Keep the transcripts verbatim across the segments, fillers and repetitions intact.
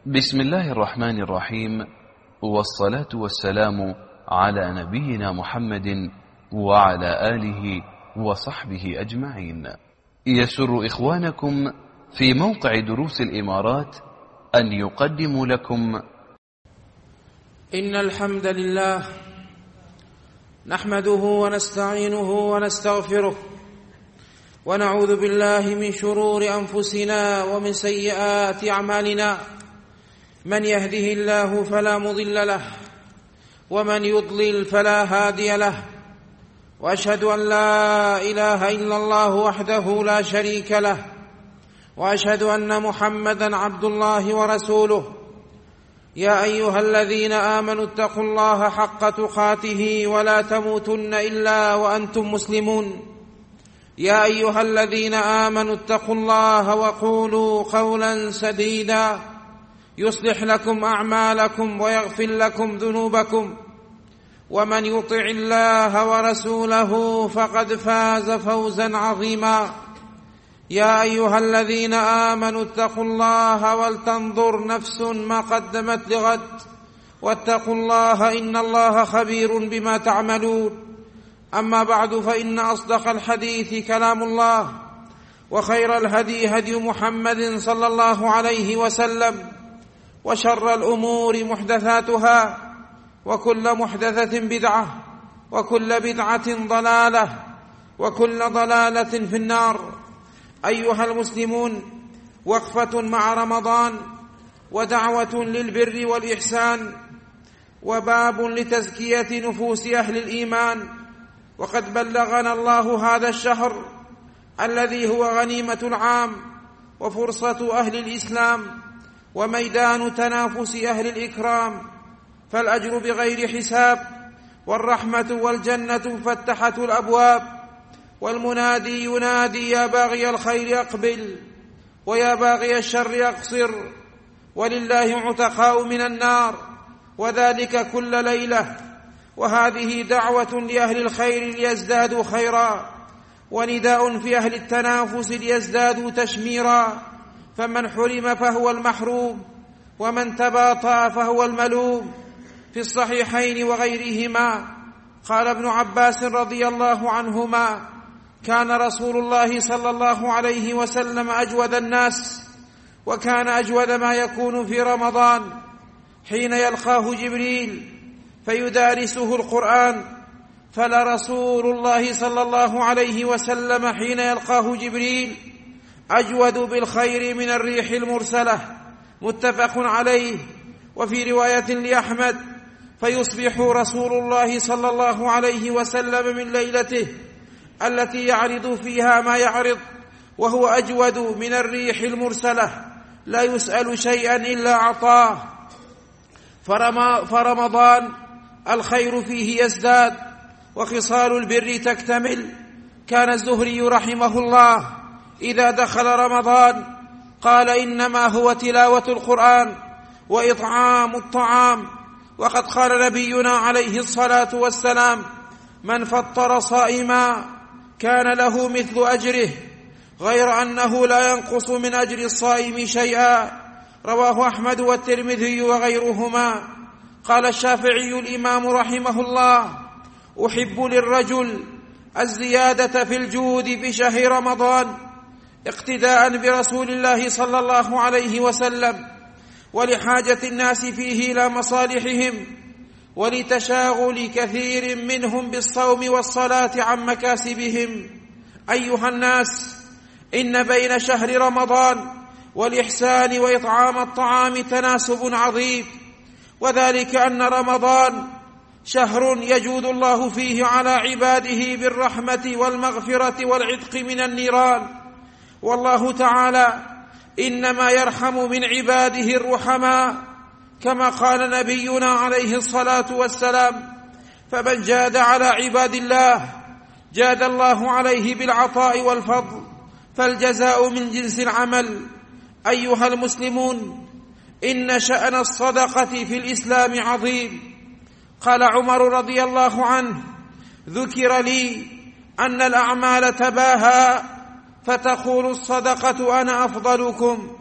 بسم الله الرحمن الرحيم، والصلاة والسلام على نبينا محمد وعلى آله وصحبه أجمعين. يسر إخوانكم في موقع دروس الإمارات أن يقدموا لكم إن الحمد لله نحمده ونستعينه ونستغفره ونعوذ بالله من شرور أنفسنا ومن سيئات أعمالنا، من يهده الله فلا مضل له ومن يضلل فلا هادي له، وأشهد أن لا إله إلا الله وحده لا شريك له، وأشهد أن محمدا عبد الله ورسوله. يا أيها الذين آمنوا اتقوا الله حق تقاته ولا تموتن إلا وأنتم مسلمون. يا أيها الذين آمنوا اتقوا الله وقولوا قولا سديدا يصلح لكم أعمالكم ويغفر لكم ذنوبكم، ومن يطع الله ورسوله فقد فاز فوزا عظيما. يا أيها الذين آمنوا اتقوا الله ولتنظر نفس ما قدمت لغد، واتقوا الله إن الله خبير بما تعملون. أما بعد، فإن أصدق الحديث كلام الله، وخير الهدي هدي محمد صلى الله عليه وسلم، وشر الأمور محدثاتها، وكل محدثة بدعة، وكل بدعة ضلالة، وكل ضلالة في النار. أيها المسلمون، وقفة مع رمضان، ودعوة للبر والإحسان، وباب لتزكية نفوس أهل الإيمان. وقد بلغنا الله هذا الشهر الذي هو غنيمة العام وفرصة أهل الإسلام وميدان تنافس أهل الإكرام، فالأجر بغير حساب، والرحمة والجنة فتحت الأبواب، والمنادي ينادي يا باغي الخير أقبل ويا باغي الشر أقصر، ولله عتقاء من النار، وذلك كل ليلة. وهذه دعوة لأهل الخير ليزدادوا خيرا، ونداء في أهل التنافس ليزدادوا تشميرا، فمن حرم فهو المحروم، ومن تباطأ فهو الملوم. في الصحيحين وغيرهما قال ابن عباس رضي الله عنهما: كان رسول الله صلى الله عليه وسلم أجود الناس، وكان أجود ما يكون في رمضان حين يلقاه جبريل فيدارسه القرآن. فلرسول الله صلى الله عليه وسلم حين يلقاه جبريل أجود بالخير من الريح المرسلة، متفق عليه. وفي رواية لأحمد: فيصبح رسول الله صلى الله عليه وسلم من ليلته التي يعرض فيها ما يعرض وهو أجود من الريح المرسلة، لا يسأل شيئا إلا أعطاه. فرمضان الخير فيه يزداد، وخصال البر تكتمل. كان الزهري رحمه الله إذا دخل رمضان قال: إنما هو تلاوة القرآن وإطعام الطعام. وقد قال نبينا عليه الصلاة والسلام: من فطر صائما كان له مثل أجره، غير أنه لا ينقص من أجر الصائم شيئا. رواه أحمد والترمذي وغيرهما. قال الشافعي الإمام رحمه الله: أحب للرجل الزيادة في الجود بشهر رمضان اقتداء برسول الله صلى الله عليه وسلم، ولحاجة الناس فيه إلى مصالحهم، ولتشاغل كثير منهم بالصوم والصلاة عن مكاسبهم. أيها الناس، إن بين شهر رمضان والإحسان وإطعام الطعام تناسب عظيم، وذلك أن رمضان شهر يجود الله فيه على عباده بالرحمة والمغفرة والعتق من النيران. والله تعالى إنما يرحم من عباده الرحماء، كما قال نبينا عليه الصلاة والسلام: فمن جاد على عباد الله جاد الله عليه بالعطاء والفضل، فالجزاء من جنس العمل. أيها المسلمون، إن شأن الصدقة في الإسلام عظيم. قال عمر رضي الله عنه: ذكر لي أن الأعمال تباهى، فتقول الصدقة أنا أفضلكم،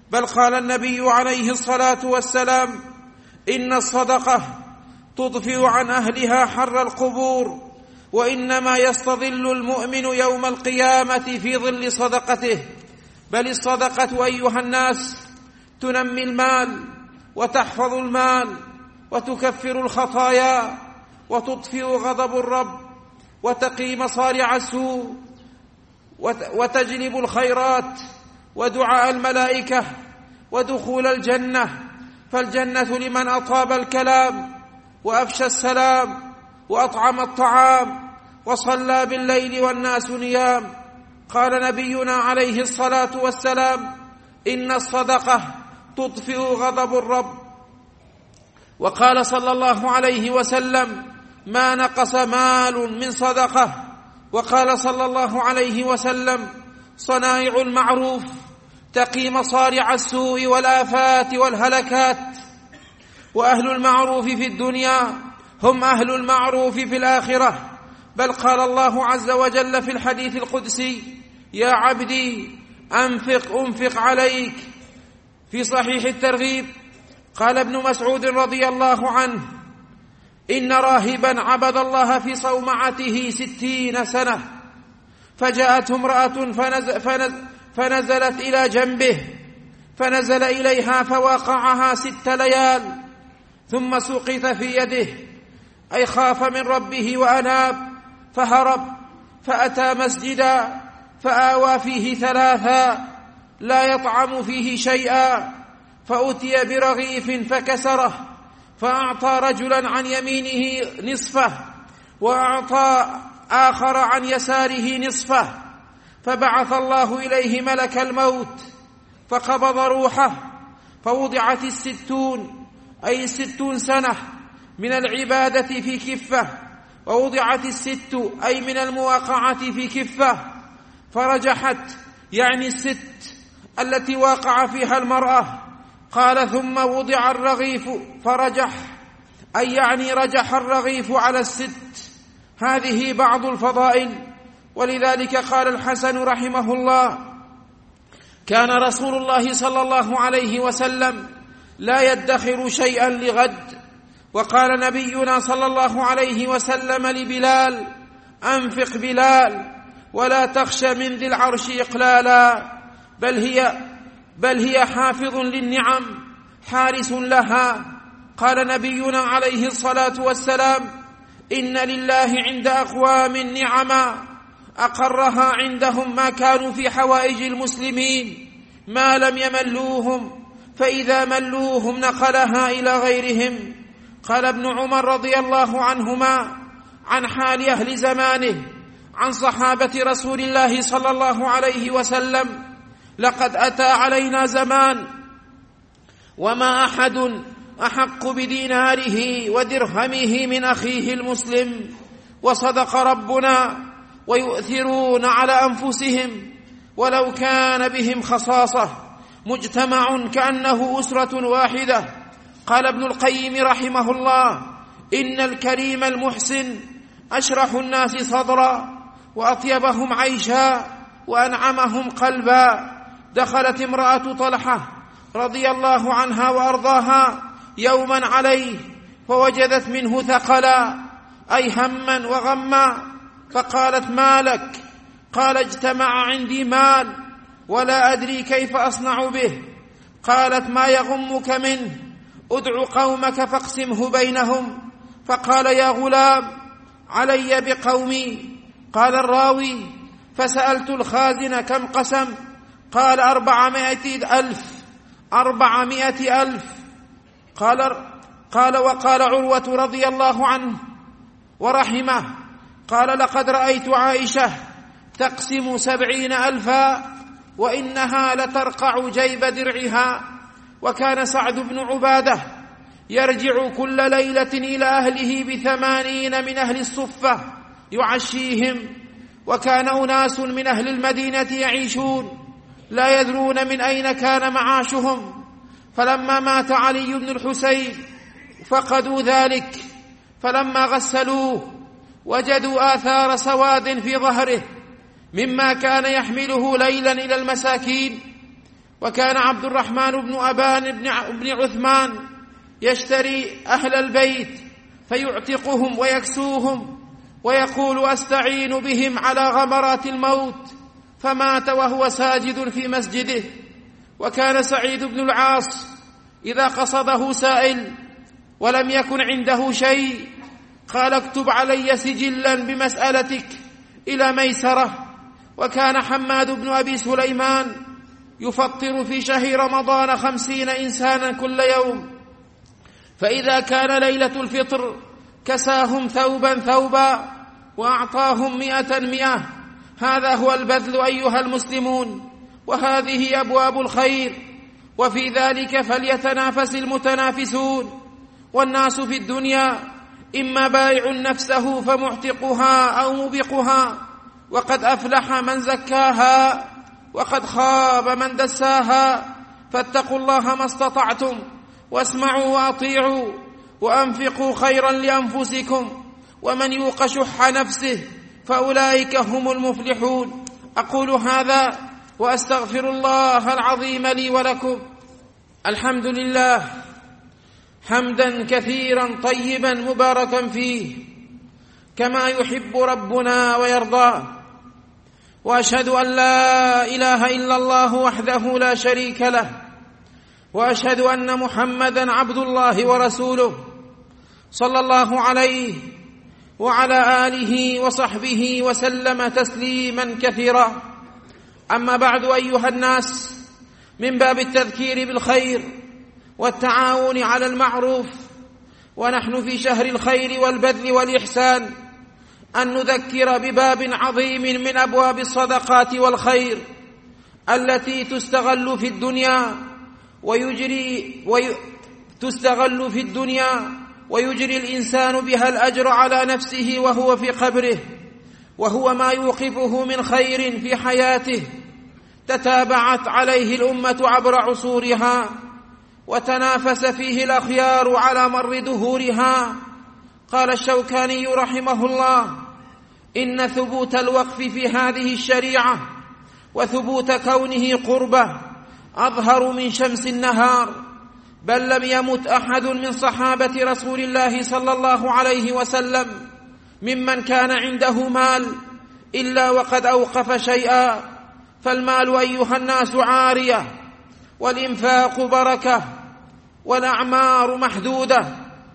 بل قال النبي عليه الصلاة والسلام: إن الصدقة تطفئ عن أهلها حر القبور، وإنما يستظل المؤمن يوم القيامة في ظل صدقته. بل الصدقة أيها الناس تنمي المال وتحفظ المال وتكفر الخطايا وتطفئ غضب الرب وتقي مصارع السوء وتجلب الخيرات ودعاء الملائكة ودخول الجنة، فالجنة لمن أطاب الكلام وأفشى السلام وأطعم الطعام وصلى بالليل والناس نيام. قال نبينا عليه الصلاة والسلام: إن الصدقة تطفئ غضب الرب. وقال صلى الله عليه وسلم: ما نقص مال من صدقة. وقال صلى الله عليه وسلم: صنائع المعروف تقي مصارع السوء والآفات والهلكات. وأهل المعروف في الدنيا هم أهل المعروف في الآخرة. بل قال الله عز وجل في الحديث القدسي: يا عبدي أنفق أنفق عليك. في صحيح الترغيب قال ابن مسعود رضي الله عنه: إن راهبا عبد الله في صومعته ستين سنة، فجاءته امرأة فنزل فنزل فنزلت إلى جنبه، فنزل إليها فوقعها ست ليال، ثم سقط في يده، أي خاف من ربه وأناب، فهرب فأتى مسجدا فآوى فيه ثلاثا لا يطعم فيه شيئا، فأتي برغيف فكسره، فأعطى رجلا عن يمينه نصفه وأعطى آخر عن يساره نصفه، فبعث الله إليه ملك الموت فقبض روحه، فوضعت الستون أي الستون سنة من العبادة في كفة، ووضعت الست أي من المواقعة في كفة، فرجحت يعني الست التي واقع فيها المرأة. قال: ثم وضع الرغيف فرجح، أي يعني رجح الرغيف على الست. هذه بعض الفضائل. ولذلك قال الحسن رحمه الله: كان رسول الله صلى الله عليه وسلم لا يدخر شيئا لغد. وقال نبينا صلى الله عليه وسلم لبلال: أنفق بلال ولا تخش من ذي العرش إقلالا، بل هي, بل هي حافظ للنعم حارس لها. قال نبينا عليه الصلاة والسلام: إن لله عند أقوام نعما أقرها عندهم ما كانوا في حوائج المسلمين ما لم يملوهم، فإذا ملوهم نقلها إلى غيرهم. قال ابن عمر رضي الله عنهما عن حال أهل زمانه عن صحابة رسول الله صلى الله عليه وسلم: لقد أتى علينا زمان وما أحد أحق بديناره ودرهمه من أخيه المسلم، وصدق ربنا ويؤثرون على أنفسهم ولو كان بهم خصاصة، مجتمع كأنه أسرة واحدة. قال ابن القيم رحمه الله: إن الكريم المحسن أشرح الناس صدرا وأطيبهم عيشا وأنعمهم قلبا. دخلت امرأة طلحة رضي الله عنها وأرضاها يوما عليه، فوجدت منه ثقلا أي هما وغما، فقالت: ما لك؟ قال: اجتمع عندي مال ولا أدري كيف أصنع به. قالت: ما يغمك منه؟ ادع قومك فاقسمه بينهم. فقال: يا غلام علي بقومي. قال الراوي: فسألت الخازن كم قسم؟ قال: أربعمائة ألف أربعمائة ألف. قال, قال وقال عروة رضي الله عنه ورحمه: قال: لقد رأيت عائشة تقسم سبعين ألفا وإنها لترقع جيب درعها. وكان سعد بن عبادة يرجع كل ليلة إلى أهله بثمانين من أهل الصفة يعشيهم. وكان أناس من أهل المدينة يعيشون لا يدرون من أين كان معاشهم، فلما مات علي بن الحسين فقدوا ذلك، فلما غسلوه وجدوا آثار سواد في ظهره مما كان يحمله ليلا إلى المساكين. وكان عبد الرحمن بن أبان بن عثمان يشتري أهل البيت فيعتقهم ويكسوهم ويقول أستعين بهم على غمرات الموت، فمات وهو ساجد في مسجده. وكان سعيد بن العاص إذا قصده سائل ولم يكن عنده شيء قال اكتب علي سجلا بمسألتك إلى ميسرة. وكان حماد بن أبي سليمان يفطر في شهر رمضان خمسين إنسانا كل يوم، فإذا كان ليلة الفطر كساهم ثوبا ثوبا وأعطاهم مئة مئة. هذا هو البذل أيها المسلمون، وهذه أبواب الخير، وفي ذلك فليتنافس المتنافسون. والناس في الدنيا إما بائع نفسه فمعتقها أو مبقها، وقد أفلح من زكاها وقد خاب من دساها. فاتقوا الله ما استطعتم، واسمعوا وأطيعوا، وأنفقوا خيرا لأنفسكم، ومن يوق شح نفسه فأولئك هم المفلحون. أقول هذا وأستغفر الله العظيم لي ولكم. الحمد لله حمدا كثيرا طيبا مباركا فيه كما يحب ربنا ويرضى، وأشهد أن لا إله إلا الله وحده لا شريك له، وأشهد أن محمدا عبد الله ورسوله صلى الله عليه وعلى آله وصحبه وسلم تسليما كثيرا. أما بعد أيها الناس، من باب التذكير بالخير والتعاون على المعروف، ونحن في شهر الخير والبذل والإحسان، أن نذكر بباب عظيم من أبواب الصدقات والخير التي تستغل في الدنيا ويجري وي... تستغل في الدنيا ويجري الإنسان بها الأجر على نفسه وهو في قبره، وهو ما يوقفه من خير في حياته تتابعت عليه الأمة عبر عصورها، وتنافس فيه الأخيار على مر دهورها. قال الشوكاني رحمه الله: إن ثبوت الوقف في هذه الشريعة وثبوت كونه قربة أظهر من شمس النهار، بل لم يمت أحد من صحابة رسول الله صلى الله عليه وسلم ممن كان عنده مال إلا وقد أوقف شيئا. فالمال أيها الناس عارية، والإنفاق بركة، والأعمار محدودة،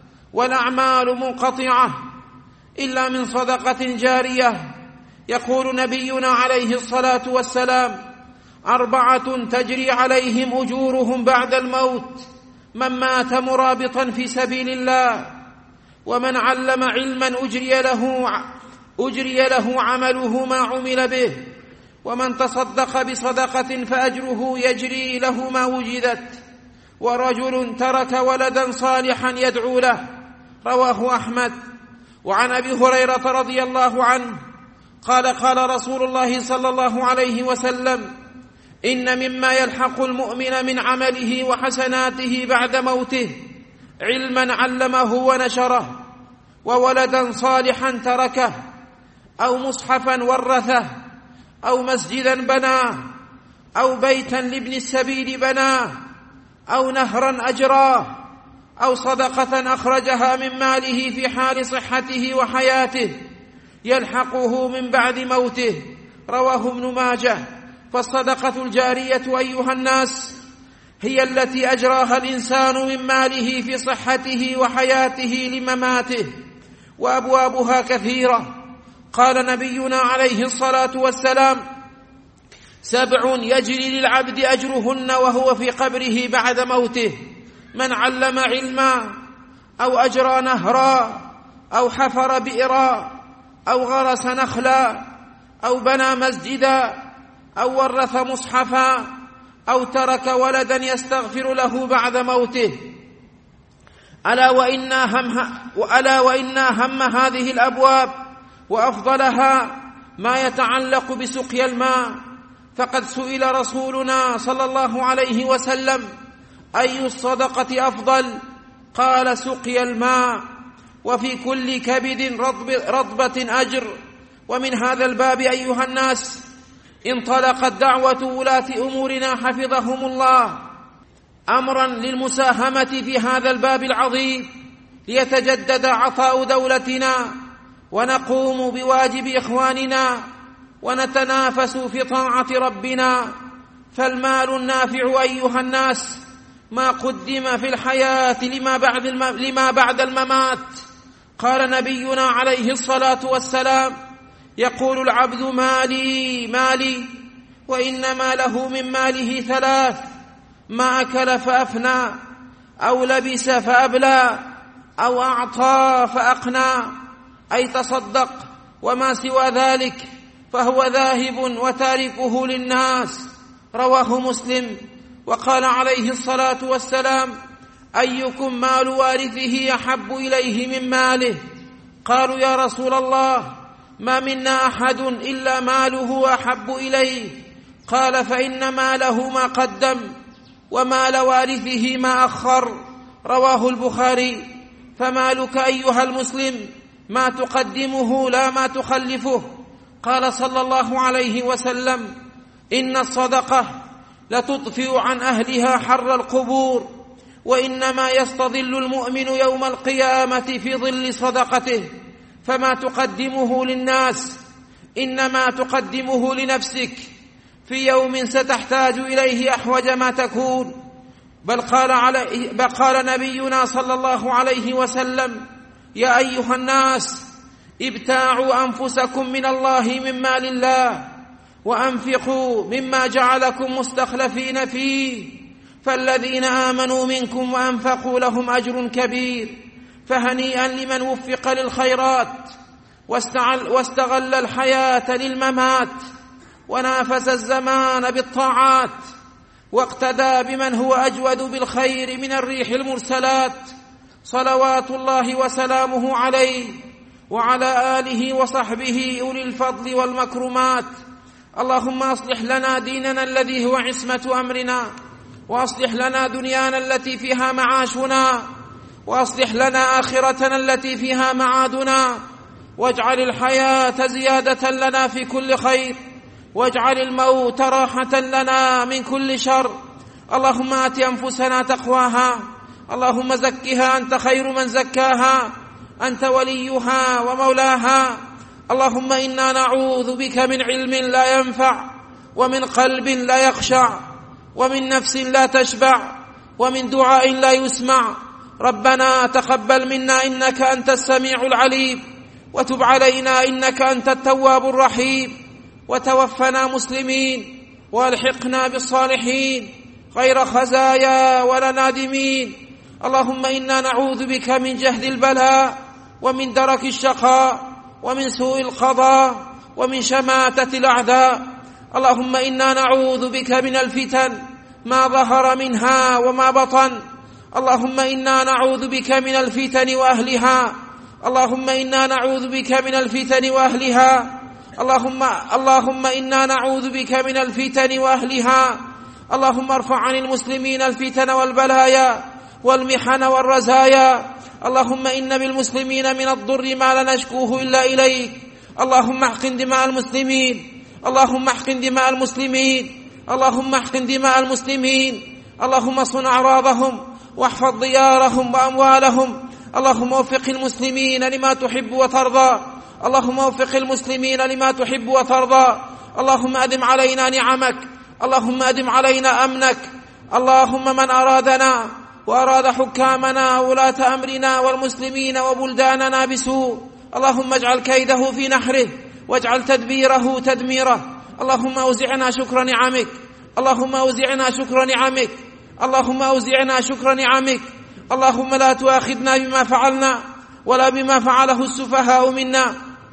والأعمال منقطعة إلا من صدقة جارية. يقول نبينا عليه الصلاة والسلام: أربعة تجري عليهم أجورهم بعد الموت: من مات مرابطا في سبيل الله، ومن علم علما أجري له, أجري له عمله ما عمل به، ومن تصدق بصدقة فأجره يجري له ما وجدت، ورجل ترك ولدا صالحا يدعو له. رواه أحمد. وعن أبي هريرة رضي الله عنه قال: قال رسول الله صلى الله عليه وسلم: إن مما يلحق المؤمن من عمله وحسناته بعد موته علما علمه ونشره، وولدا صالحا تركه، أو مصحفا ورثه، أو مسجدا بناه، أو بيتا لابن السبيل بناه، أو نهرا أجراه، أو صدقة أخرجها من ماله في حال صحته وحياته يلحقه من بعد موته. رواه ابن ماجه. فالصدقة الجارية أيها الناس هي التي أجراها الإنسان من ماله في صحته وحياته لمماته، وأبوابها كثيرة. قال نبينا عليه الصلاة والسلام: سبع يجري للعبد أجرهن وهو في قبره بعد موته: من علم علما، أو أجرى نهرا، أو حفر بئرا، أو غرس نخلا، أو بنى مسجدا، أو ورث مصحفا، أو ترك ولدا يستغفر له بعد موته. ألا وإن هم, وألا وإن هم هذه الأبواب وأفضلها ما يتعلق بسقي الماء. فقد سئل رسولنا صلى الله عليه وسلم: أي الصدقة أفضل؟ قال: سقي الماء، وفي كل كبد رطب رطبة أجر. ومن هذا الباب أيها الناس انطلقت دعوة ولاة أمورنا حفظهم الله أمرا للمساهمة في هذا الباب العظيم ليتجدد عطاء دولتنا ونقوم بواجب إخواننا ونتنافس في طاعة ربنا. فالمال النافع أيها الناس ما قدم في الحياة لما بعد, لما بعد الممات. قال نبينا عليه الصلاة والسلام: يقول العبد مالي مالي، وإنما له من ماله ثلاث: ما أكل فأفنى، أو لبس فأبلى، أو أعطى فأقنى، أي تصدق، وما سوى ذلك فهو ذاهب وتاركه للناس. رواه مسلم. وقال عليه الصلاة والسلام: أيكم مال وارثه أحب إليه من ماله؟ قالوا: يا رسول الله، ما منا أحد إلا ماله أحب إليه. قال: فإن ماله ما قدم، ومال وارثه ما أخر. رواه البخاري. فمالك أيها المسلم ما تقدمه لا ما تخلفه. قال صلى الله عليه وسلم: إن الصدقة لتطفئ عن أهلها حر القبور، وإنما يستظل المؤمن يوم القيامة في ظل صدقته. فما تقدمه للناس إنما تقدمه لنفسك في يوم ستحتاج إليه أحوج ما تكون. بل قال, علي بل قال نبينا صلى الله عليه وسلم: يا أيها الناس ابتاعوا أنفسكم من الله من مال الله، وأنفقوا مما جعلكم مستخلفين فيه، فالذين آمنوا منكم وأنفقوا لهم أجر كبير. فهنيئا لمن وفق للخيرات واستغل الحياة للممات، ونافس الزمان بالطاعات، واقتدى بمن هو أجود بالخير من الريح المرسلات، صلوات الله وسلامه عليه وعلى آله وصحبه أولي الفضل والمكرمات. اللهم أصلح لنا ديننا الذي هو عصمة أمرنا، وأصلح لنا دنيانا التي فيها معاشنا، وأصلح لنا آخرتنا التي فيها معادنا، واجعل الحياة زيادة لنا في كل خير، واجعل الموت راحة لنا من كل شر. اللهم آت أنفسنا تقواها، اللهم زكها أنت خير من زكاها، أنت وليها ومولاها. اللهم إنا نعوذ بك من علم لا ينفع، ومن قلب لا يخشع، ومن نفس لا تشبع، ومن دعاء لا يسمع. ربنا تقبل منا إنك أنت السميع العليم، وتب علينا إنك أنت التواب الرحيم، وتوفنا مسلمين والحقنا بالصالحين غير خزايا ولا نادمين. اللهم إنا نعوذ بك من جهد البلاء، ومن درك الشقاء، ومن سوء القضاء، ومن شماتة الأعداء. اللهم إنا نعوذ بك من الفتن ما ظهر منها وما بطن. اللهم إنا نعوذ بك من الفتن وأهلها. اللهم إنا نعوذ بك من الفتن وأهلها. اللهم اللهم إنا نعوذ بك من الفتن وأهلها. اللهم ارفع عن المسلمين الفتن والبلايا والمحن والرزايا. اللهم إن بالمسلمين من الضر ما لا نشكوه إلا إليك. اللهم احقن دماء المسلمين، اللهم احقن دماء المسلمين، اللهم احقن دماء المسلمين. اللهم صن أعراضهم واحفظ ديارهم وأموالهم. اللهم وفق المسلمين لما تحب وترضى، اللهم وفق المسلمين لما تحب وترضى. اللهم أدم علينا نعمك، اللهم أدم علينا أمنك. اللهم من أرادنا وأراد حكامنا وولاة أمرنا والمسلمين وبلداننا بسوء، اللهم اجعل كيده في نحره، واجعل تدبيره تدميره. اللهم أوزعنا شكر نعمك، اللهم أوزعنا شكر نعمك، اللهم أوزعنا شكر نعمك. اللهم لا تؤاخذنا بما فعلنا ولا بما فعله السفهاء منا.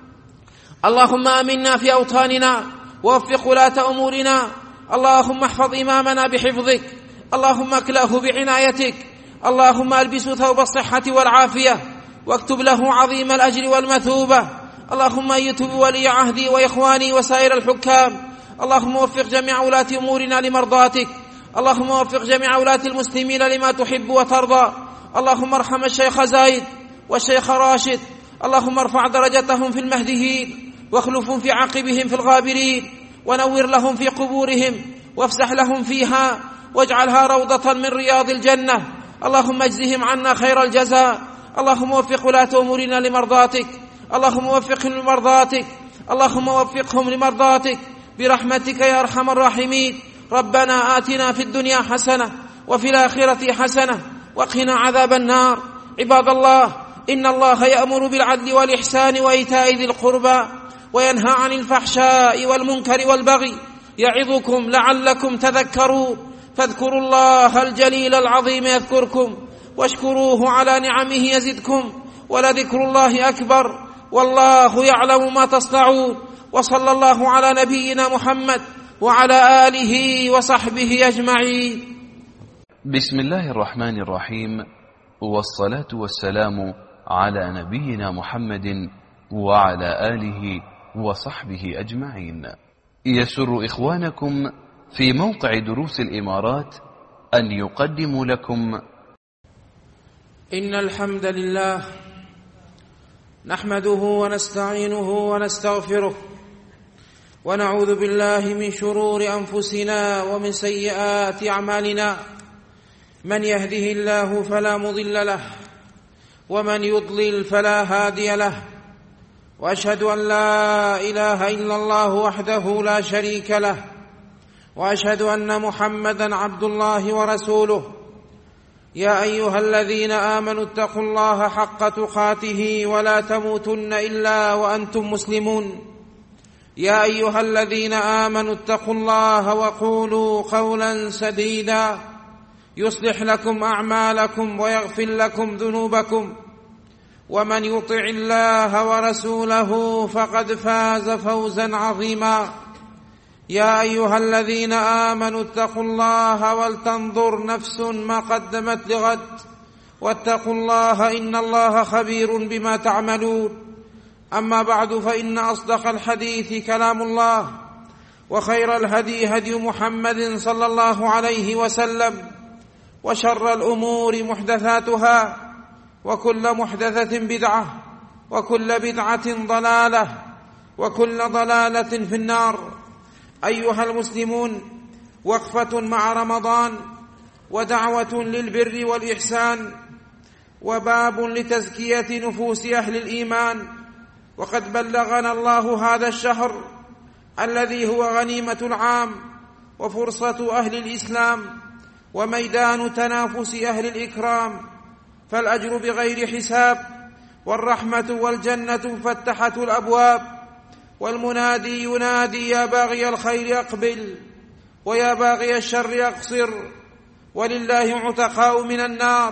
اللهم آمنا في أوطاننا، ووفق ولاة أمورنا. اللهم احفظ إمامنا بحفظك، اللهم اكله بعنايتك. اللهم ألبسه ثوب الصحة والعافية، واكتب له عظيم الأجر والمثوبة. اللهم أيتب ولي عهدي وإخواني وسائر الحكام. اللهم وفق جميع ولاة أمورنا لمرضاتك، اللهم وفق جميع ولاة المسلمين لما تحب وترضى. اللهم ارحم الشيخ زايد والشيخ راشد، اللهم ارفع درجتهم في المهديين، واخلفهم في عقبهم في الغابرين. ونور لهم في قبورهم وافسح لهم فيها واجعلها روضة من رياض الجنة. اللهم اجزهم عنا خير الجزاء. اللهم وفق ولاة أمورنا لمرضاتك. اللهم وفقهم لمرضاتك. اللهم وفقهم لمرضاتك برحمتك يا أرحم الراحمين. ربنا آتنا في الدنيا حسنة وفي الآخرة حسنة وقنا عذاب النار. عباد الله، إن الله يأمر بالعدل والإحسان وإيتاء ذي القربى وينهى عن الفحشاء والمنكر والبغي يعظكم لعلكم تذكرون. فاذكروا الله الجليل العظيم يذكركم واشكروه على نعمه يزدكم ولذكر الله أكبر والله يعلم ما تصنعون. وصلى الله على نبينا محمد وعلى آله وصحبه أجمعين. بسم الله الرحمن الرحيم، والصلاة والسلام على نبينا محمد وعلى آله وصحبه أجمعين. يسر إخوانكم في موقع دروس الإمارات أن يقدموا لكم إن الحمد لله نحمده ونستعينه ونستغفره ونعوذ بالله من شرور أنفسنا ومن سيئات أعمالنا. من يهده الله فلا مضل له ومن يضلل فلا هادي له. وأشهد أن لا إله إلا الله وحده لا شريك له وأشهد أن محمدا عبد الله ورسوله. يا أيها الذين آمنوا اتقوا الله حق تقاته ولا تموتن إلا وأنتم مسلمون. يا أيها الذين آمنوا اتقوا الله وقولوا قولا سديدا يصلح لكم أعمالكم ويغفر لكم ذنوبكم ومن يطع الله ورسوله فقد فاز فوزا عظيما. يا أيها الذين آمنوا اتقوا الله ولتنظر نفس ما قدمت لغد واتقوا الله إن الله خبير بما تعملون. أما بعد، فإن أصدق الحديث كلام الله وخير الهدي هدي محمد صلى الله عليه وسلم وشر الأمور محدثاتها وكل محدثة بدعة وكل بدعة ضلالة وكل ضلالة في النار. أيها المسلمون، وقفة مع رمضان ودعوة للبر والإحسان وباب لتزكية نفوس أهل الإيمان. وقد بلغنا الله هذا الشهر الذي هو غنيمة العام وفرصة أهل الإسلام وميدان تنافس أهل الإكرام، فالأجر بغير حساب والرحمة والجنة مفتحة الأبواب، والمنادي ينادي يا باغي الخير أقبل ويا باغي الشر أقصر، ولله عتقاء من النار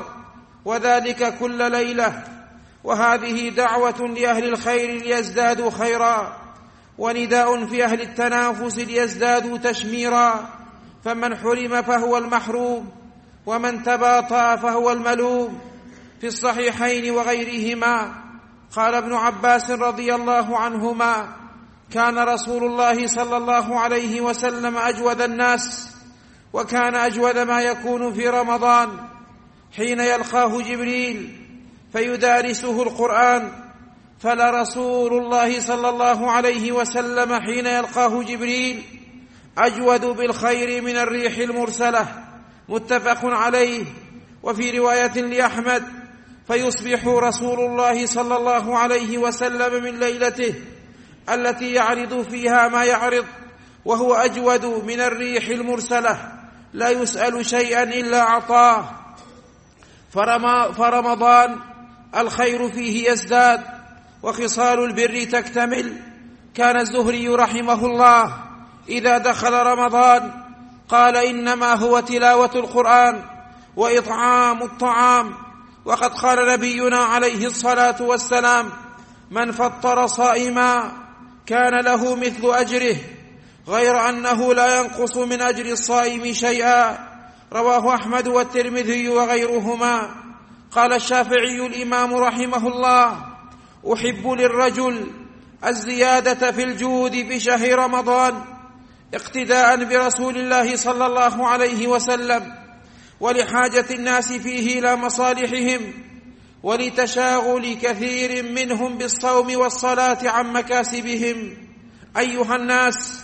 وذلك كل ليلة. وهذه دعوة لأهل الخير ليزدادوا خيرا ونداء في أهل التنافس ليزدادوا تشميرا. فمن حرم فهو المحروم ومن تباطأ فهو الملوم. في الصحيحين وغيرهما قال ابن عباس رضي الله عنهما: كان رسول الله صلى الله عليه وسلم أجود الناس، وكان أجود ما يكون في رمضان حين يلقاه جبريل فيدارسه القرآن. فلرسول الله صلى الله عليه وسلم حين يلقاه جبريل أجود بالخير من الريح المرسلة، متفق عليه. وفي رواية لأحمد: فيصبح رسول الله صلى الله عليه وسلم من ليلته التي يعرض فيها ما يعرض وهو أجود من الريح المرسلة، لا يسأل شيئا إلا أعطاه. فرمضان الخير فيه يزداد وخصال البر تكتمل. كان الزهري رحمه الله إذا دخل رمضان قال: إنما هو تلاوة القرآن وإطعام الطعام. وقد قال نبينا عليه الصلاة والسلام: من فطر صائما كان له مثل أجره، غير أنه لا ينقص من أجر الصائم شيئا. رواه أحمد والترمذي وغيرهما. قال الشافعي الإمام رحمه الله: أحب للرجل الزيادة في الجود بشهر رمضان اقتداء برسول الله صلى الله عليه وسلم، ولحاجة الناس فيه إلى مصالحهم، ولتشاغل كثير منهم بالصوم والصلاة عن مكاسبهم. أيها الناس،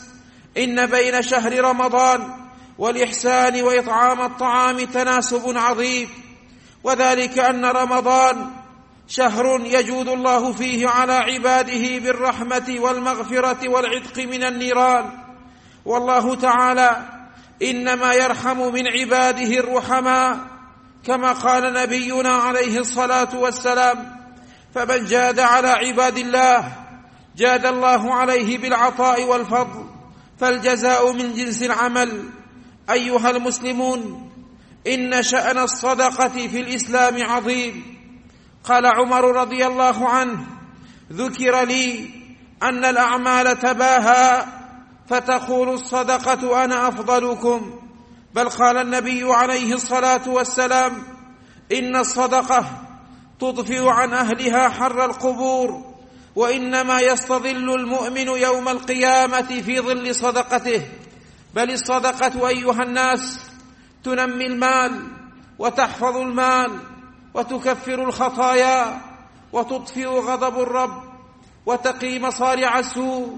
إن بين شهر رمضان والإحسان وإطعام الطعام تناسب عظيم، وذلك أن رمضان شهر يجود الله فيه على عباده بالرحمة والمغفرة والعتق من النيران، والله تعالى إنما يرحم من عباده الرحماء، كما قال نبينا عليه الصلاة والسلام: فمن جاد على عباد الله جاد الله عليه بالعطاء والفضل، فالجزاء من جنس العمل. أيها المسلمون، إن شأن الصدقة في الإسلام عظيم. قال عمر رضي الله عنه: ذكر لي أن الأعمال تباهى فتقول الصدقة أنا أفضلكم، بل قال النبي عليه الصلاة والسلام: إن الصدقة تطفئ عن أهلها حر القبور، وإنما يستظل المؤمن يوم القيامة في ظل صدقته. بل الصدقة أيها الناس تنمي المال وتحفظ المال وتكفر الخطايا وتطفئ غضب الرب وتقي مصارع السوء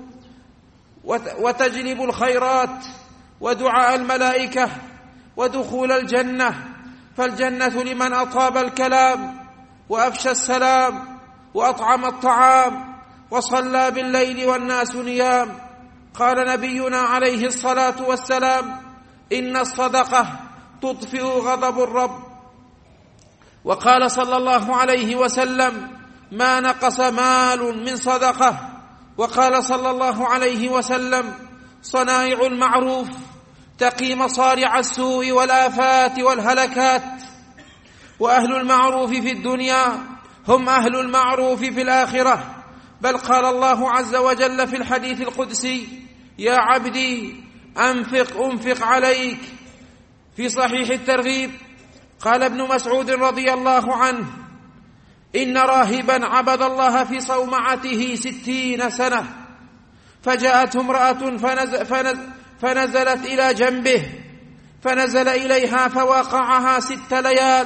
وتجلب الخيرات ودعاء الملائكة ودخول الجنة، فالجنة لمن أطاب الكلام وأفشى السلام وأطعم الطعام وصلى بالليل والناس نيام. قال نبينا عليه الصلاة والسلام: إن الصدقة تطفئ غضب الرب. وقال صلى الله عليه وسلم: ما نقص مال من صدقة. وقال صلى الله عليه وسلم: صنائع المعروف تقي مصارع السوء والآفات والهلكات. وأهل المعروف في الدنيا هم أهل المعروف في الآخرة. بل قال الله عز وجل في الحديث القدسي: يا عبدي أنفق أنفق عليك. في صحيح الترغيب قال ابن مسعود رضي الله عنه: إن راهبا عبد الله في صومعته ستين سنة، فجاءته امرأة فنزل فنزل فنزلت إلى جنبه، فنزل إليها فواقعها ست ليال،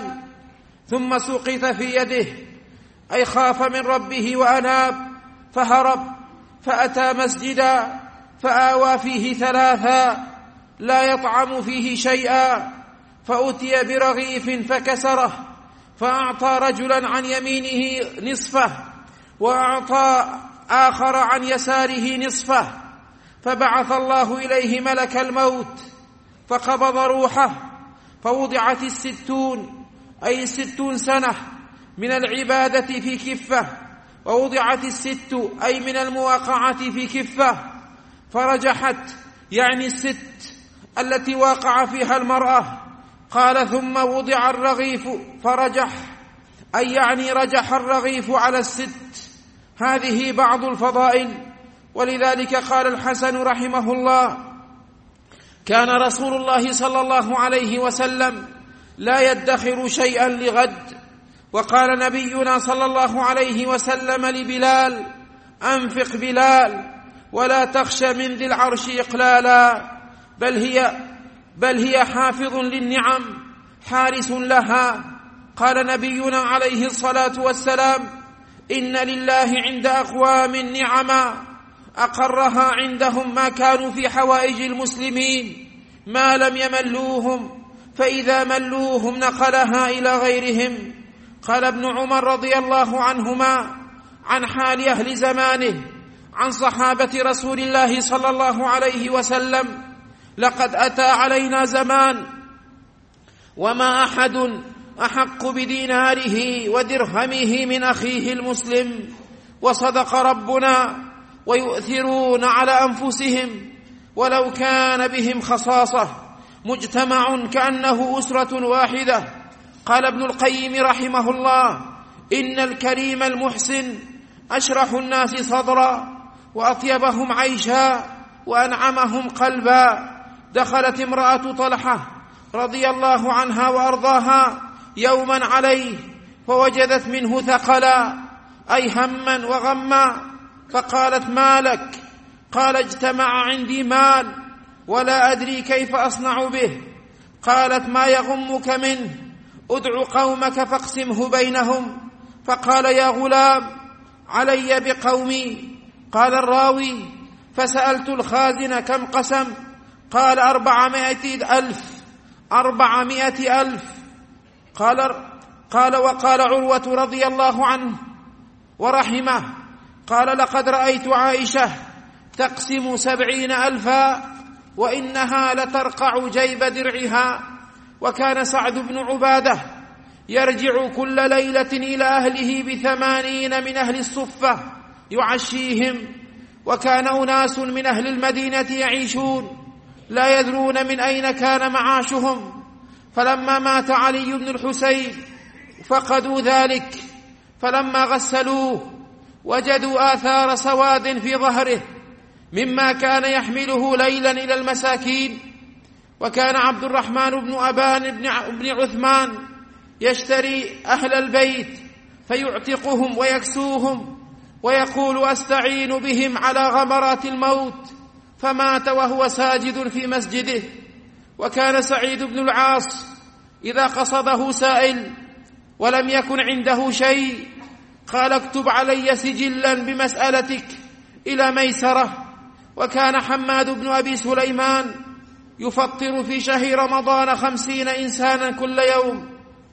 ثم سقط في يده، أي خاف من ربه وأناب، فهرب فأتى مسجدا فآوى فيه ثلاثا لا يطعم فيه شيئا، فأتي برغيف فكسره، فأعطى رجلا عن يمينه نصفه وأعطى آخر عن يساره نصفه، فبعث الله إليه ملك الموت فقبض روحه، فوضعت الستون أي الستون سنة من العبادة في كفة، ووضعت الست أي من المواقعة في كفة، فرجحت يعني الست التي واقع فيها المرأة. قال: ثم وضع الرغيف فرجح، أي يعني رجح الرغيف على الست. هذه بعض الفضائل. ولذلك قال الحسن رحمه الله: كان رسول الله صلى الله عليه وسلم لا يدخر شيئا لغد. وقال نبينا صلى الله عليه وسلم لبلال: أنفق بلال ولا تخش من ذي العرش إقلالا، بل هي بل هي حافظ للنعم حارس لها. قال نبينا عليه الصلاة والسلام: إن لله عند أقوام نعما أقرها عندهم ما كانوا في حوائج المسلمين ما لم يملوهم، فإذا ملوهم نقلها إلى غيرهم. قال ابن عمر رضي الله عنهما عن حال أهل زمانه عن صحابة رسول الله صلى الله عليه وسلم: لقد أتى علينا زمان وما أحد أحق بديناره ودرهمه من أخيه المسلم، وصدق ربنا ويؤثرون على أنفسهم ولو كان بهم خصاصة، مجتمع كأنه أسرة واحدة. قال ابن القيم رحمه الله: إن الكريم المحسن أشرح الناس صدرا وأطيبهم عيشا وأنعمهم قلبا. دخلت امرأة طلحة رضي الله عنها وأرضاها يوما عليه فوجدت منه ثقلا أي هما وغما، فقالت: ما لك؟ قال: اجتمع عندي مال ولا أدري كيف أصنع به. قالت: ما يغمك منه؟ ادع قومك فاقسمه بينهم. فقال: يا غلام علي بقومي. قال الراوي: فسألت الخازن كم قسم؟ قال أربعمائة ألف أربعمائة ألف. قال, قال وقال عروة رضي الله عنه ورحمه قال لقد رأيت عائشة تقسم سبعين ألفا وإنها لترقع جيب درعها. وكان سعد بن عبادة يرجع كل ليلة إلى أهله بثمانين من أهل الصفة يعشيهم. وكان أناس من أهل المدينة يعيشون لا يدرون من أين كان معاشهم، فلما مات علي بن الحسين فقدوا ذلك، فلما غسلوه وجدوا آثار سواد في ظهره مما كان يحمله ليلا إلى المساكين. وكان عبد الرحمن بن أبان بن عثمان يشتري أهل البيت فيعتقهم ويكسوهم ويقول أستعين بهم على غمرات الموت، فمات وهو ساجد في مسجده. وكان سعيد بن العاص إذا قصده سائل ولم يكن عنده شيء قال اكتب علي سجلا بمسألتك إلى ميسرة. وكان حماد بن أبي سليمان يفطر في شهر رمضان خمسين إنسانا كل يوم،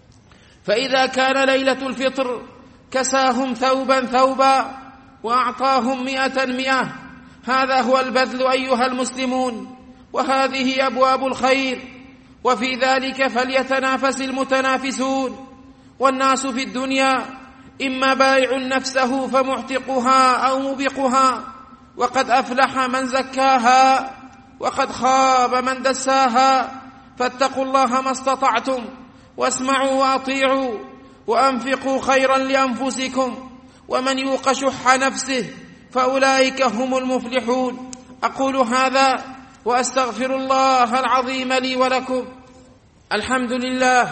فإذا كان ليلة الفطر كساهم ثوبا ثوبا وأعطاهم مئة مئة. هذا هو البذل أيها المسلمون، وهذه أبواب الخير، وفي ذلك فليتنافس المتنافسون. والناس في الدنيا إما بائع نفسه فمعتقها أو موبقها، وقد أفلح من زكاها وقد خاب من دساها. فاتقوا الله ما استطعتم واسمعوا وأطيعوا وأنفقوا خيرا لأنفسكم، ومن يوق شح نفسه فأولئك هم المفلحون. أقول هذا وأستغفر الله العظيم لي ولكم. الحمد لله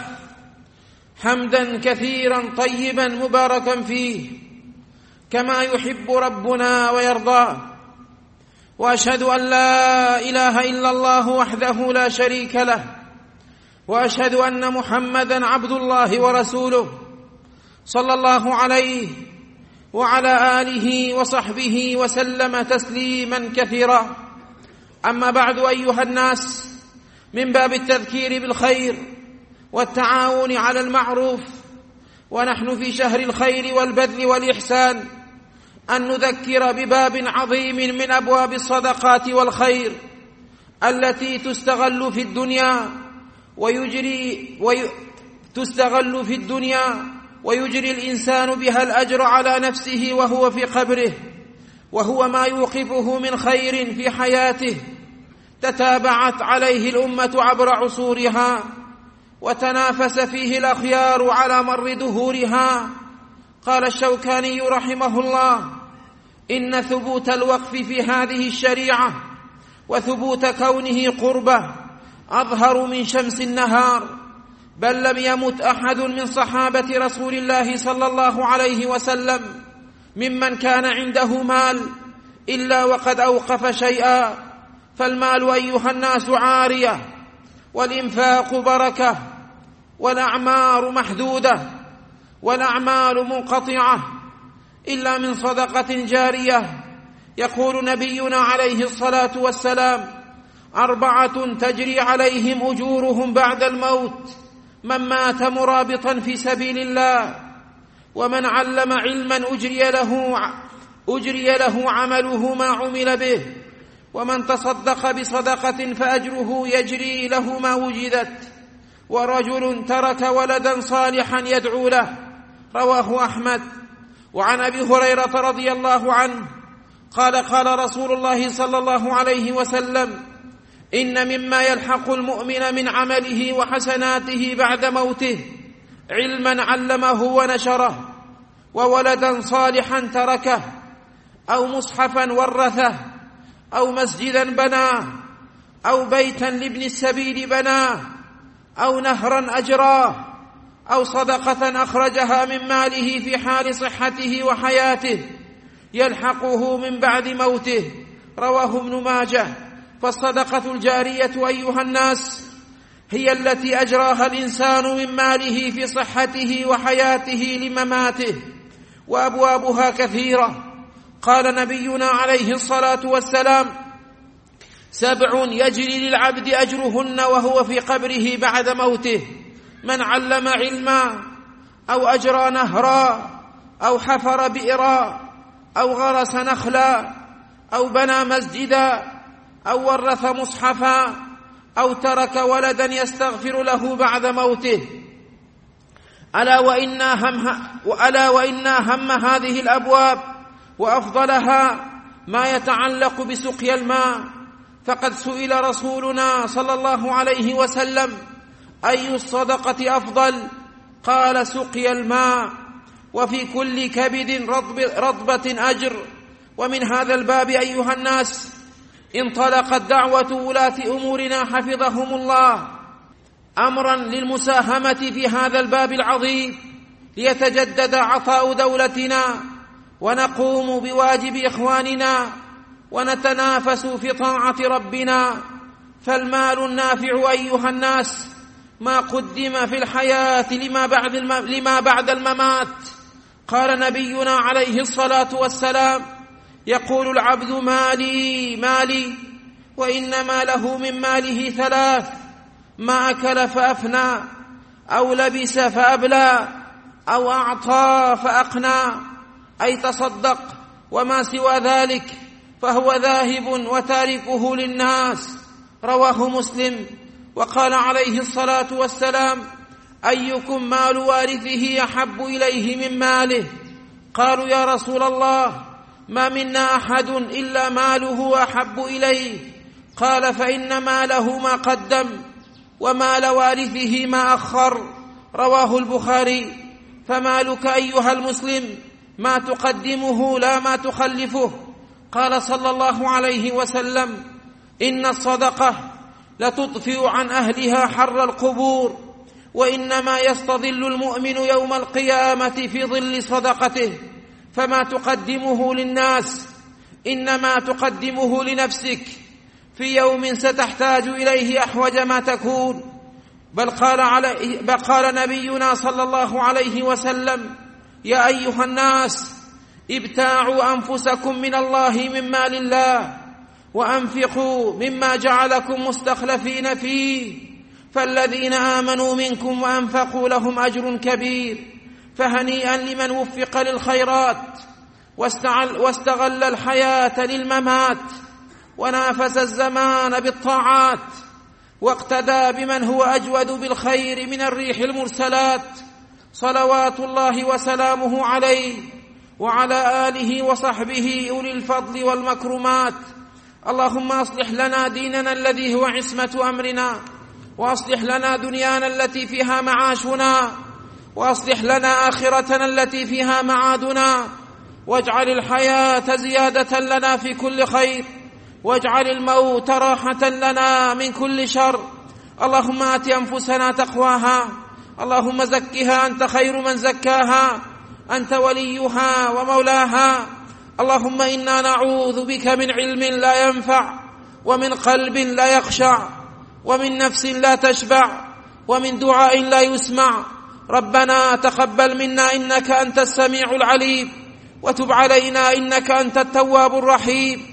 حمدا كثيرا طيبا مباركا فيه كما يحب ربنا ويرضى. وأشهد أن لا إله إلا الله وحده لا شريك له، وأشهد أن محمدا عبد الله ورسوله صلى الله عليه وعلى آله وصحبه وسلم تسليما كثيرا. أما بعد أيها الناس، من باب التذكير بالخير والتعاون على المعروف، ونحن في شهر الخير والبذل والإحسان، أن نذكر بباب عظيم من أبواب الصدقات والخير التي تستغل في الدنيا ويجري وي... تستغل في الدنيا ويجري الإنسان بها الأجر على نفسه وهو في قبره، وهو ما يوقفه من خير في حياته تتابعت عليه الأمة عبر عصورها، وتنافس فيه الأخيار على مر دهورها. قال الشوكاني رحمه الله: إن ثبوت الوقف في هذه الشريعة وثبوت كونه قربة أظهر من شمس النهار، بل لم يمت أحد من صحابة رسول الله صلى الله عليه وسلم ممن كان عنده مال إلا وقد أوقف شيئا. فالمال أيها الناس عارية، والإنفاق بركة، والأعمار محدودة، والأعمال منقطعة إلا من صدقة جارية. يقول نبينا عليه الصلاة والسلام: أربعة تجري عليهم أجورهم بعد الموت: من مات مرابطا في سبيل الله، ومن علم علما أجري له, أجري له عمله ما عمل به، ومن تصدق بصدقة فأجره يجري له ما وجدت، ورجل ترك ولدا صالحا يدعو له. رواه أحمد. وعن أبي هريرة رضي الله عنه قال: قال رسول الله صلى الله عليه وسلم: إن مما يلحق المؤمن من عمله وحسناته بعد موته علما علمه ونشره، وولدا صالحا تركه، أو مصحفا ورثه، أو مسجدا بناه، أو بيتا لابن السبيل بناه، أو نهرا أجراه، أو صدقة أخرجها من ماله في حال صحته وحياته يلحقه من بعد موته. رواه ابن ماجه. فالصدقة الجارية أيها الناس هي التي أجراها الإنسان من ماله في صحته وحياته لمماته، وأبوابها كثيرة. قال نبينا عليه الصلاة والسلام: سبع يجري للعبد أجرهن وهو في قبره بعد موته: من علم علما، أو أجرى نهرا، أو حفر بئرا، أو غرس نخلا، أو بنى مسجدا، أو ورث مصحفا، أو ترك ولدا يستغفر له بعد موته. ألا وإن هم, ألا وإن هم هذه الأبواب وأفضلها ما يتعلق بسقيا الماء، فقد سئل رسولنا صلى الله عليه وسلم: أي الصدقة أفضل؟ قال: سقيا الماء، وفي كل كبد رطب رطبة أجر. ومن هذا الباب أيها الناس انطلقت دعوة ولاة أمورنا حفظهم الله أمرا للمساهمة في هذا الباب العظيم، ليتجدد عطاء دولتنا ونقوم بواجب إخواننا ونتنافس في طاعة ربنا. فالمال النافع أيها الناس ما قدم في الحياة لما بعد, الم... لما بعد الممات. قال نبينا عليه الصلاة والسلام: يقول العبد: مالي مالي، وإنما له من ماله ثلاث: ما أكل فأفنى، أو لبس فأبلى، أو أعطى فأقنى، أي تصدق، وما سوى ذلك فهو ذاهب وتاركه للناس. رواه مسلم. وقال عليه الصلاة والسلام: أيكم مال وارثه أحب إليه من ماله؟ قالوا: يا رسول الله، ما منا أحد إلا ماله أحب إليه. قال: فإن ماله ما قدم، ومال وارثه ما أخر. رواه البخاري. فمالك أيها المسلم ما تقدمه لا ما تخلفه. قال صلى الله عليه وسلم: إن الصدقة لتطفئ عن أهلها حر القبور، وإنما يستظل المؤمن يوم القيامة في ظل صدقته. فما تقدمه للناس إنما تقدمه لنفسك في يوم ستحتاج إليه أحوج ما تكون. بل قال, علي بل قال نبينا صلى الله عليه وسلم: يا أيها الناس، ابتاعوا أنفسكم من الله من مال الله، وأنفقوا مما جعلكم مستخلفين فيه، فالذين آمنوا منكم وأنفقوا لهم أجر كبير. فهنيئا لمن وفق للخيرات واستغل الحياة للممات، ونافس الزمان بالطاعات، واقتدى بمن هو أجود بالخير من الريح المرسلات، صلوات الله وسلامه عليه وعلى آله وصحبه أولي الفضل والمكرمات. اللهم أصلح لنا ديننا الذي هو عصمة أمرنا، وأصلح لنا دنيانا التي فيها معاشنا، وأصلح لنا آخرتنا التي فيها معادنا، واجعل الحياة زيادة لنا في كل خير، واجعل الموت راحة لنا من كل شر. اللهم آت أنفسنا تقواها، اللهم زكها، أنت خير من زكاها، أنت وليها ومولاها. اللهم إنا نعوذ بك من علم لا ينفع، ومن قلب لا يخشع، ومن نفس لا تشبع، ومن دعاء لا يسمع. ربنا تقبل منا إنك أنت السميع العليم، وتب علينا إنك أنت التواب الرحيم،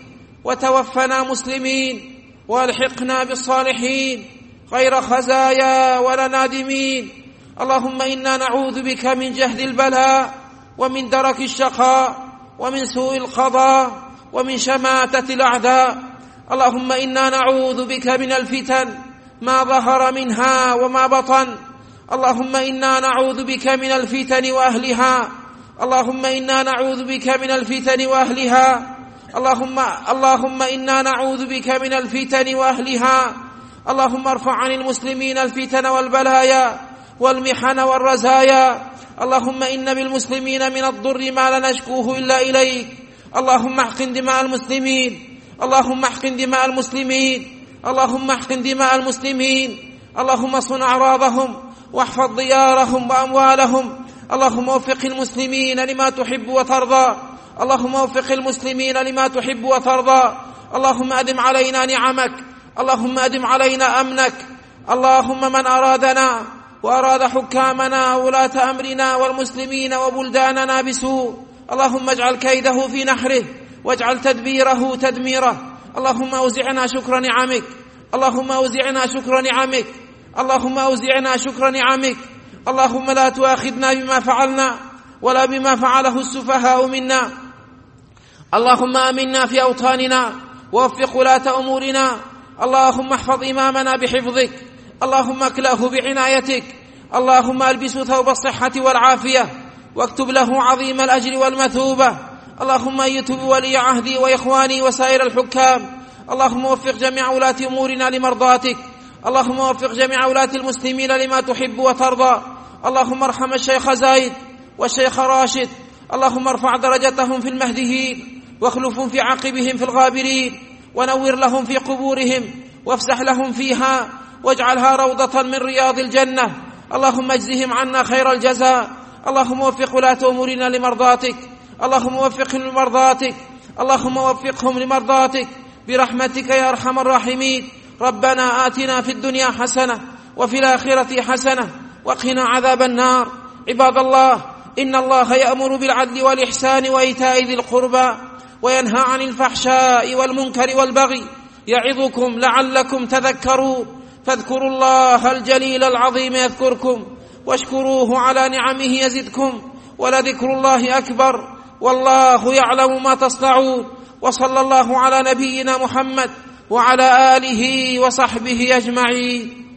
وتوفنا مسلمين، والحقنا بالصالحين غير خزايا ولا نادمين. اللهم إنا نعوذ بك من جهد البلاء، ومن درك الشقاء، ومن سوء القضاء، ومن شماتة الأعداء. اللهم إنا نعوذ بك من الفتن ما ظهر منها وما بطن. اللهم إنا نعوذ بك من الفتن وأهلها. اللهم إنا نعوذ بك من الفتن وأهلها. اللهم اللهم إنا نعوذ بك من الفتن وأهلها. اللهم ارفع عن المسلمين الفتن والبلايا والمحن والرزايا. اللهم إن بالمسلمين من الضر ما لا نشكوه إلا إليك. اللهم احقن دماء المسلمين، اللهم احقن دماء المسلمين، اللهم احقن دماء المسلمين. اللهم صن أعراضهم، واحفظ ديارهم وأموالهم. اللهم وفق المسلمين لما تحب وترضى، اللهم وفق المسلمين لما تحب وترضى. اللهم أدم علينا نعمك، اللهم أدم علينا أمنك. اللهم من أرادنا وأراد حكامنا وولاة أمرنا والمسلمين وبلداننا بسوء، اللهم اجعل كيده في نحره واجعل تدبيره تدميره. اللهم أوزعنا شكر نعمك، اللهم أوزعنا شكر نعمك، اللهم أوزعنا شكر نعمك. اللهم لا تؤاخذنا بما فعلنا ولا بما فعله السفهاء منا. اللهم آمنا في أوطاننا ووفق ولاة أمورنا. اللهم احفظ إمامنا بحفظك، اللهم اكله بعنايتك. اللهم ألبسه ثوب الصحة والعافية واكتب له عظيم الأجر والمثوبة. اللهم أيد بولي عهدي وإخواني وسائر الحكام. اللهم وفق جميع ولاة أمورنا لمرضاتك. اللهم وفق جميع ولاة المسلمين لما تحب وترضى. اللهم ارحم الشيخ زايد والشيخ راشد، اللهم ارفع درجتهم في المهديين واخلفهم في عقبهم في الغابرين، ونور لهم في قبورهم وافسح لهم فيها واجعلها روضة من رياض الجنة. اللهم اجزهم عنا خير الجزاء. اللهم وفق ولاة أمورنا لمرضاتك، اللهم وفقهم لمرضاتك، اللهم وفقهم لمرضاتك برحمتك يا أرحم الراحمين. ربنا آتنا في الدنيا حسنة وفي الآخرة حسنة وقنا عذاب النار. عباد الله، إن الله يأمر بالعدل والإحسان وإيتاء ذي القربى وينهى عن الفحشاء والمنكر والبغي، يعظكم لعلكم تذكرون. فاذكروا الله الجليل العظيم يذكركم واشكروه على نعمه يزدكم، ولذكر الله أكبر والله يعلم ما تصنعون. وصلى الله على نبينا محمد وعلى آله وصحبه أجمعين.